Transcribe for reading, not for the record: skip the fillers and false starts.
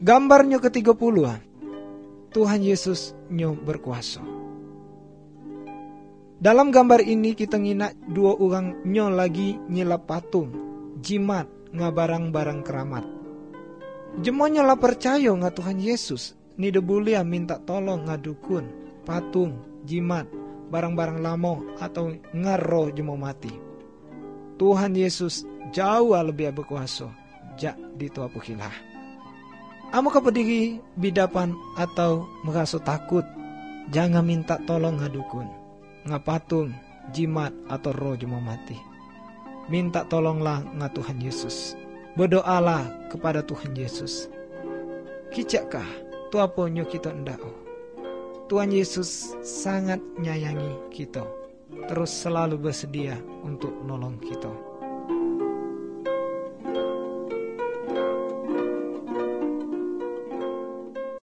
Gambarnya ke-30, Tuhan Yesus nyo berkuasa. Dalam gambar ini kita nginak dua orang nyo lagi nyelap patung, jimat nga barang-barang keramat. Jemonya lah percaya nga Tuhan Yesus ni debulia minta tolong nga dukun, patung, jimat, barang-barang lamo atau ngaro jemo mati. Tuhan Yesus jauh lebih berkuasa jak di tua pukilah. Amo kapedigi bidapan atau merasa takut, jangan minta tolong nga dukun, nga patung, jimat atau roh jemo mati. Minta tolonglah nga Tuhan Yesus. Berdoalah kepada Tuhan Yesus. Kicakkah tua ponyo kita ndao. Tuhan Yesus sangat nyayangi kita, terus selalu bersedia untuk nolong kita.